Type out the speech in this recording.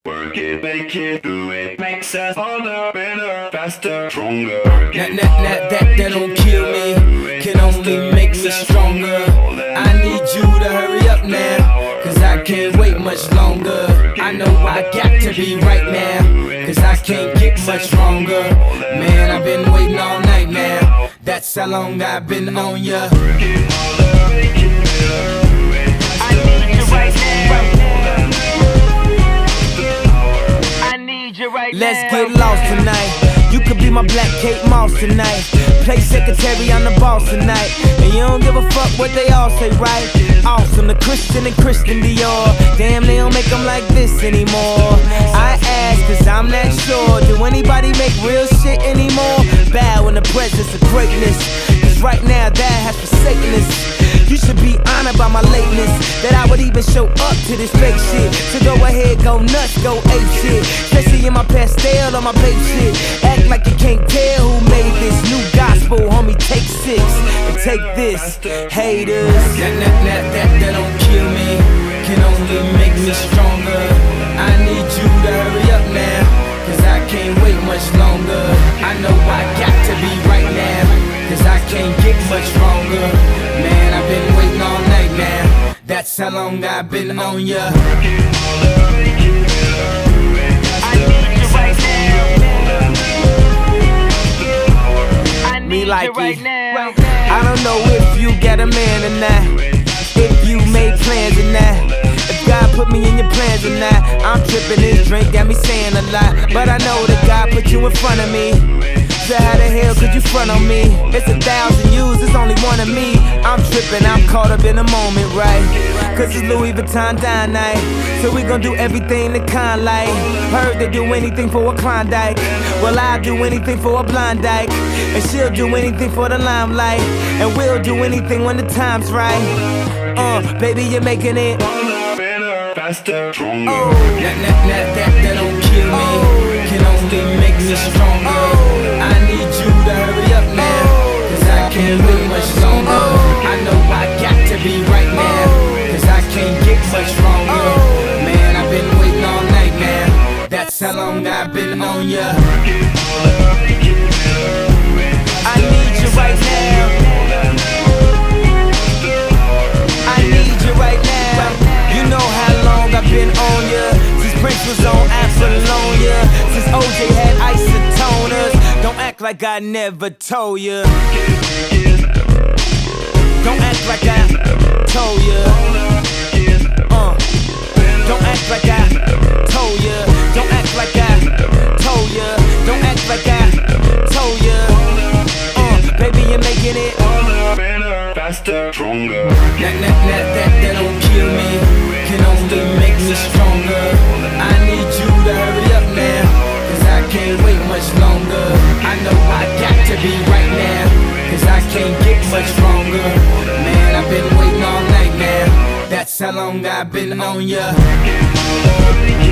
Work it, make it, do it, makes us harder, better, faster, stronger. That don't kill me, can only make me stronger. I need you to hurry up now, cause I can't wait much longer. I know I got to be right now, cause I can't get much stronger. Man, I've been waiting all night now, that's how long I've been on ya. Let's get lost tonight. You could be my black Kate Moss tonight. Play secretary, I'm the boss tonight. And you don't give a fuck what they all say, right? Awesome, the Christian and Christian Dior. Damn, they don't make them like this anymore. I ask, cause I'm not sure. Do anybody make real shit anymore? Bow in the presence of greatness, cause right now that has forsaken us. You should be honored by my lateness, that I would even show up to this fake shit. So go ahead, go nuts, go ape shit. Especially in my pastel on my babe shit. Act like you can't tell who made this new gospel, homie. Take 6 and take this, haters. That don't kill me, can only make me stronger. I need you to hurry up now, cause I can't wait much longer. I know I got to be right now, cause I can't get much stronger. Man, I've been waiting all night now, that's how long I've been on ya. Me like it. I don't know if you got a man or not, if you made plans or not, if God put me in your plans or not. I'm tripping, this drink got me saying a lot, but I know that God put you in front of me. So how the hell could you front on me? It's 1,000 yous, it's only one of me. I'm tripping, I'm caught up in the moment, right? Cause it's Louis Vuitton dine night, so we gon' do everything the kind like. Heard they do anything for a Klondike, well I'll do anything for a blind dyke. And she'll do anything for the limelight, and we'll do anything when the time's right. Baby, you're making it Better, faster, stronger. That don't kill me, can only make me stronger. I need you to hurry up now, cause I can't wait much longer. I know I got to be right now, cause I can't get much stronger. Man, I've been waiting all night now, that's how long I've been on ya. I need you right now, I need you right now. You know how long I've been on ya, since Prince was on Apollonia, since OJ had isotoners. Don't act like I never told ya, don't act like I told ya. Don't act like I told ya, don't act like I told ya, don't act like I told ya. Baby, you're making it better, faster, stronger. That don't kill me, can only make me stronger. I need you to hurry up now, cause I can't wait much longer. I know I got to be right now, cause I can't get much stronger. Man, I've been waiting all night now, that's how long I've been on ya.